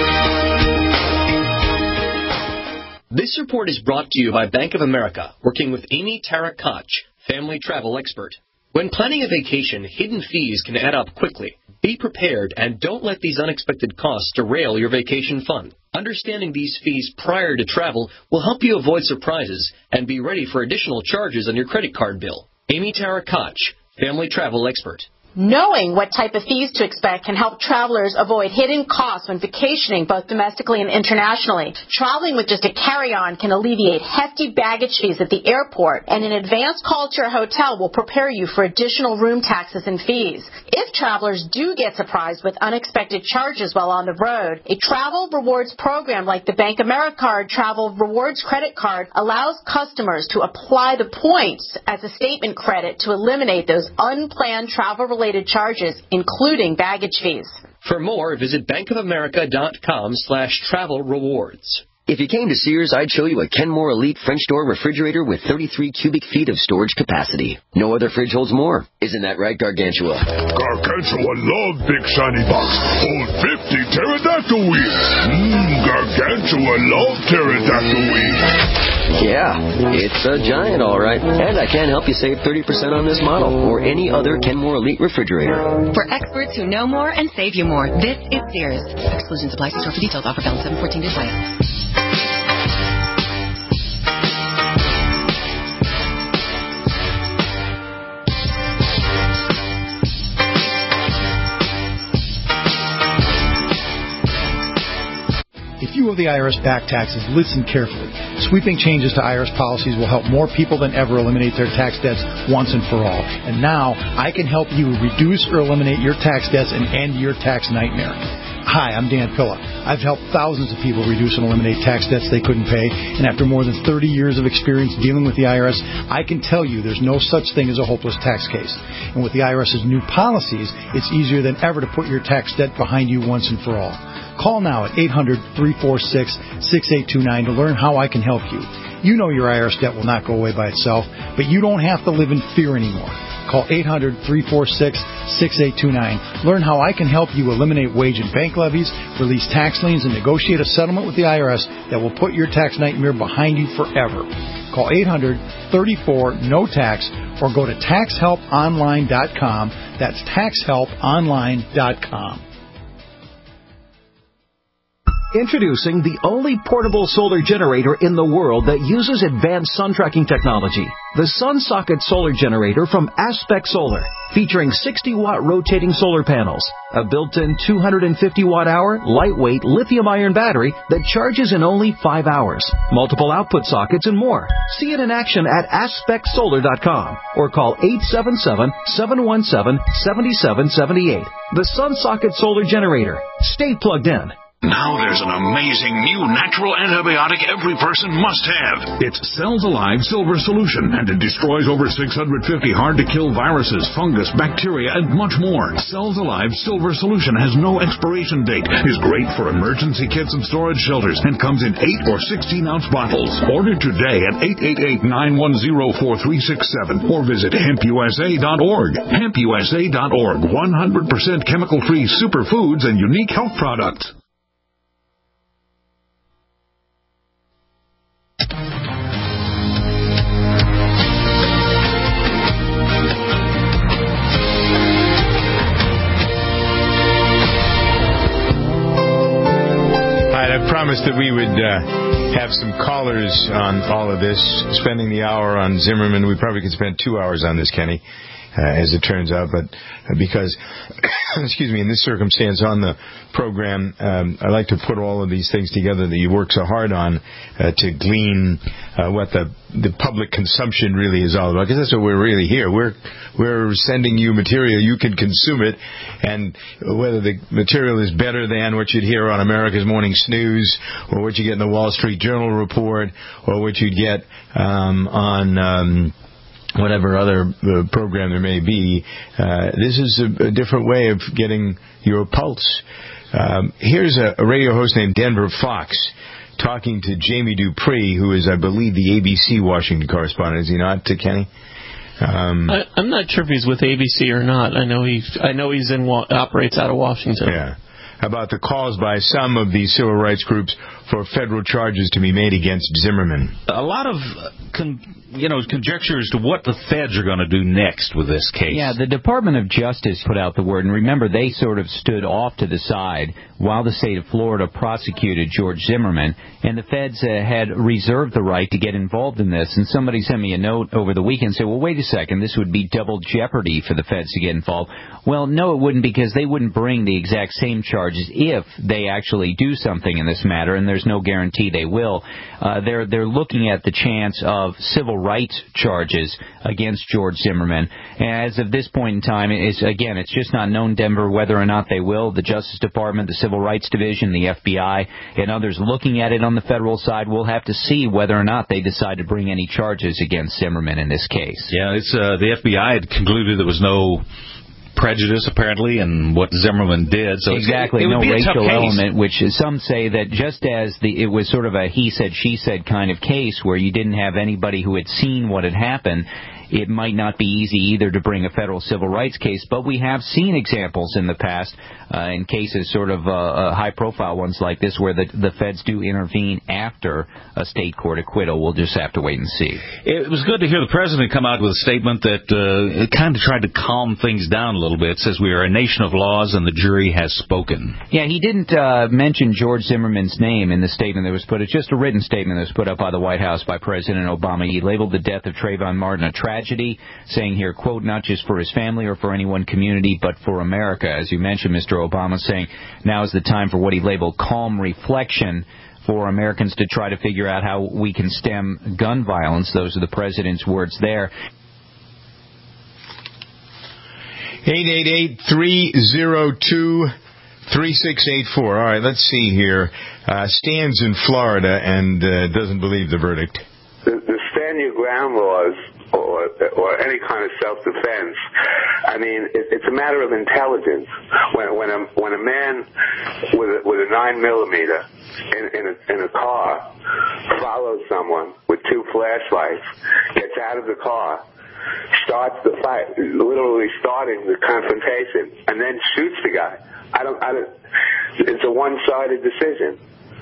This report is brought to you by Bank of America, working with Amy Tara-Koch, family travel expert. When planning a vacation, hidden fees can add up quickly. Be prepared and don't let these unexpected costs derail your vacation fun. Understanding these fees prior to travel will help you avoid surprises and be ready for additional charges on your credit card bill. Amy Tara-Koch, family travel expert. Knowing what type of fees to expect can help travelers avoid hidden costs when vacationing both domestically and internationally. Traveling with just a carry-on can alleviate hefty baggage fees at the airport, and an advance call to your hotel will prepare you for additional room taxes and fees. If travelers do get surprised with unexpected charges while on the road, a travel rewards program like the Bank Americard Travel Rewards Credit Card allows customers to apply the points as a statement credit to eliminate those unplanned travel-related charges, including baggage fees. For more, visit bankofamerica.com slash travel rewards. If you came to Sears, I'd show you a Kenmore Elite French door refrigerator with thirty-three cubic feet of storage capacity. No other fridge holds more. Isn't that right, Gargantua? Gargantua love Big Shiny Box. Hold fifty pterodactyl wheels. Mmm, Gargantua love pterodactyl wheels. Yeah, it's a giant, all right. And I can't help you save thirty percent on this model or any other Kenmore Elite refrigerator. For experts who know more and save you more, this is Sears. Exclusions apply. See store for details. Offer balance seven fourteen to twenty. you owe the I R S back taxes, listen carefully. Sweeping changes to I R S policies will help more people than ever eliminate their tax debts once and for all. And now, I can help you reduce or eliminate your tax debts and end your tax nightmare. Hi, I'm Dan Pilla. I've helped thousands of people reduce and eliminate tax debts they couldn't pay, and after more than thirty years of experience dealing with the I R S, I can tell you there's no such thing as a hopeless tax case. And with the IRS's new policies, it's easier than ever to put your tax debt behind you once and for all. Call now at eight hundred, three four six, six eight two nine to learn how I can help you. You know your I R S debt will not go away by itself, but you don't have to live in fear anymore. Call eight hundred, three four six, six eight two nine. Learn how I can help you eliminate wage and bank levies, release tax liens, and negotiate a settlement with the I R S that will put your tax nightmare behind you forever. Call eight hundred, three four, N O tax or go to tax help online dot com. That's tax help online dot com. Introducing the only portable solar generator in the world that uses advanced sun tracking technology. The SunSocket Solar Generator from Aspect Solar, featuring sixty watt rotating solar panels, a built-in two hundred fifty watt hour lightweight lithium-ion battery that charges in only five hours, multiple output sockets, and more. See it in action at aspect solar dot com or call eight seven seven, seven one seven, seven seven seven eight. The SunSocket Solar Generator. Stay plugged in. Now there's an amazing new natural antibiotic every person must have. It's Cells Alive Silver Solution, and it destroys over six hundred fifty hard-to-kill viruses, fungus, bacteria, and much more. Cells Alive Silver Solution has no expiration date, is great for emergency kits and storage shelters, and comes in eight or sixteen ounce bottles. Order today at eight eight eight, nine one zero, four three six seven or visit hemp u s a dot org. hemp u s a dot org, one hundred percent chemical-free superfoods and unique health products. I promised that we would uh, have some callers on all of this. Spending the hour on Zimmerman, we probably could spend two hours on this, Kenny, uh, as it turns out. But uh, because, excuse me, in this circumstance on the program, um, I like to put all of these things together that you work so hard on uh, to glean uh, what the the public consumption really is all about. Because that's what we're really here. We're we're sending you material. You can consume it, and whether the material is better than what you'd hear on America's Morning Snooze, or what you get in the Wall Street Journal report, or what you'd get um, on um, whatever other uh, program there may be, uh, this is a, a different way of getting your pulse. Um, here's a, a radio host named Denver Fox talking to Jamie Dupree, who is, I believe, the A B C Washington correspondent. Is he not, to Kenny? Um, I, I'm not sure if he's with A B C or not. I know he, I know he's in operates out of Washington. Yeah. About the calls by some of these civil rights groups for federal charges to be made against Zimmerman. A lot of, con, you know, conjecture as to what the feds are going to do next with this case. Yeah, the Department of Justice put out the word, and remember, they sort of stood off to the side while the state of Florida prosecuted George Zimmerman, and the feds uh, had reserved the right to get involved in this. And somebody sent me a note over the weekend and said, well, wait a second, this would be double jeopardy for the feds to get involved. Well, no, it wouldn't, because they wouldn't bring the exact same charges if they actually do something in this matter, and there's no guarantee they will. Uh, they're they're looking at the chance of civil rights charges against George Zimmerman. And as of this point in time, it's, again, it's just not known, Denver, whether or not they will. The Justice Department, the Civil Rights Division, the F B I, and others looking at it on the federal side will have to see whether or not they decide to bring any charges against Zimmerman in this case. Yeah, it's uh, the F B I had concluded there was no prejudice, apparently, in what Zimmerman did. So exactly, it, it no racial element, which some say that just as the it was sort of a he said, she said kind of case where you didn't have anybody who had seen what had happened, it might not be easy either to bring a federal civil rights case, but we have seen examples in the past, uh, in cases sort of uh, uh, high-profile ones like this, where the, the feds do intervene after a state court acquittal. We'll just have to wait and see. It was good to hear the president come out with a statement that uh, kind of tried to calm things down a little bit. It says we are a nation of laws and the jury has spoken. Yeah, he didn't uh, mention George Zimmerman's name in the statement that was put. It's just a written statement that was put up by the White House by President Obama. He labeled the death of Trayvon Martin a tragedy. Tragedy, saying here, quote, not just for his family or for any one community, but for America. As you mentioned, Mister Obama saying now is the time for what he labeled calm reflection for Americans to try to figure out how we can stem gun violence. Those are the president's words there. eight eight eight, three oh two, three six eight four. All right, let's see here. Uh, Stan's in Florida and uh, doesn't believe the verdict. The, the stand your ground laws or, or any kind of self-defense, I mean, it, it's a matter of intelligence. When, when, a, when a man with a, with a nine millimeter in, in, a, in a car follows someone with two flashlights, gets out of the car, starts the fight, literally starting the confrontation, and then shoots the guy. I don't, I don't, it's a one-sided decision.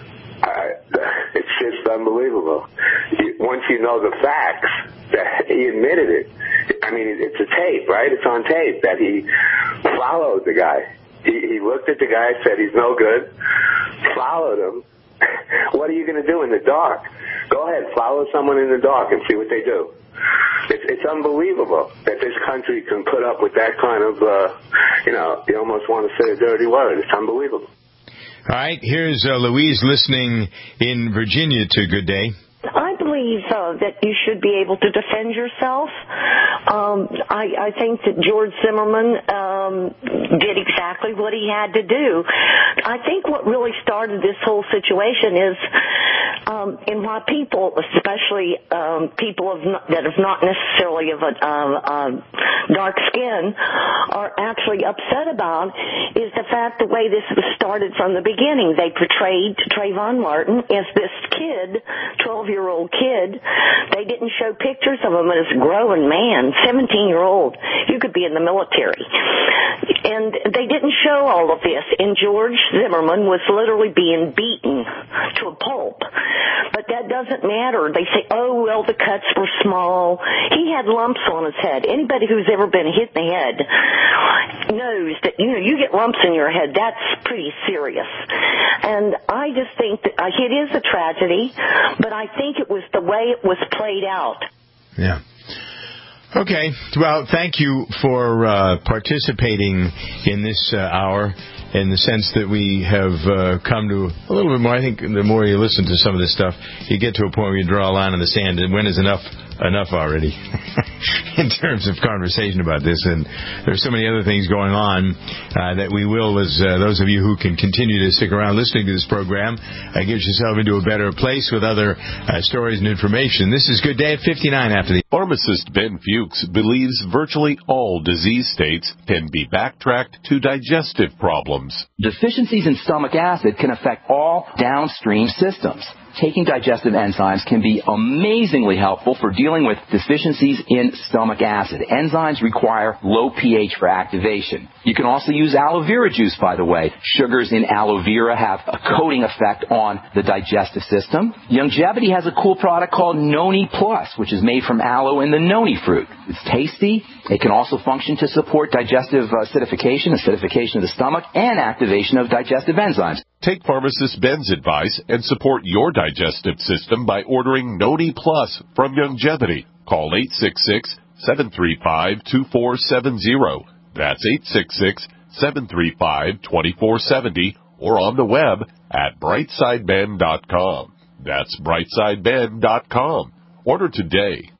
I, it's just unbelievable. You, once you know the facts, that he admitted it. I mean, it's a tape, right? It's on tape that he followed the guy. He, he looked at the guy, said he's no good, followed him. What are you going to do in the dark? Go ahead, follow someone in the dark and see what they do. It's, it's unbelievable that this country can put up with that kind of, uh, you know, you almost want to say a dirty word. It's unbelievable. All right, here's uh, Louise listening in Virginia to Good Day. I believe uh, that you should be able to defend yourself. Um, I, I think that George Zimmerman um, did exactly what he had to do. I think what really started this whole situation is um, in why people, especially um, people of not, that is not necessarily of a uh, uh, dark skin, are actually upset about is the fact the way this was started from the beginning. They portrayed Trayvon Martin as this kid, twelve-year-old kid. They didn't show pictures of him as a grown man, seventeen-year-old. You could be in the military. And they didn't show all of this. And George Zimmerman was literally being beaten to a pulp. But that doesn't matter. They say, oh, well, the cuts were small. He had lumps on his head. Anybody who's ever been hit in the head knows that, you know, you get lumps in your head. That's pretty serious. And I just think that uh, it is a tragedy, but I think it was the way it was played out. Yeah. Okay. Well, thank you for uh, participating in this uh, hour, in the sense that we have uh, come to a little bit more. I think the more you listen to some of this stuff, you get to a point where you draw a line in the sand. And when is enough enough already in terms of conversation about this? And there's so many other things going on uh, that we will, as uh, those of you who can continue to stick around listening to this program, uh, get yourself into a better place with other uh, stories and information. This is Good Day at fifty-nine after the... Pharmacist Ben Fuchs believes virtually all disease states can be backtracked to digestive problems. Deficiencies in stomach acid can affect all downstream systems. Taking digestive enzymes can be amazingly helpful for dealing with deficiencies in stomach acid. Enzymes require low pH for activation. You can also use aloe vera juice, by the way. Sugars in aloe vera have a coating effect on the digestive system. Longevity has a cool product called Noni Plus, which is made from aloe and the noni fruit. It's tasty. It can also function to support digestive acidification, acidification of the stomach, and activation of digestive enzymes. Take pharmacist Ben's advice and support your digestive system by ordering Noni Plus from Longevity. Call eight six six, seven three five, two four seven zero. That's eight six six, seven three five, two four seven zero or on the web at brightside ben dot com. That's brightside ben dot com. Order today.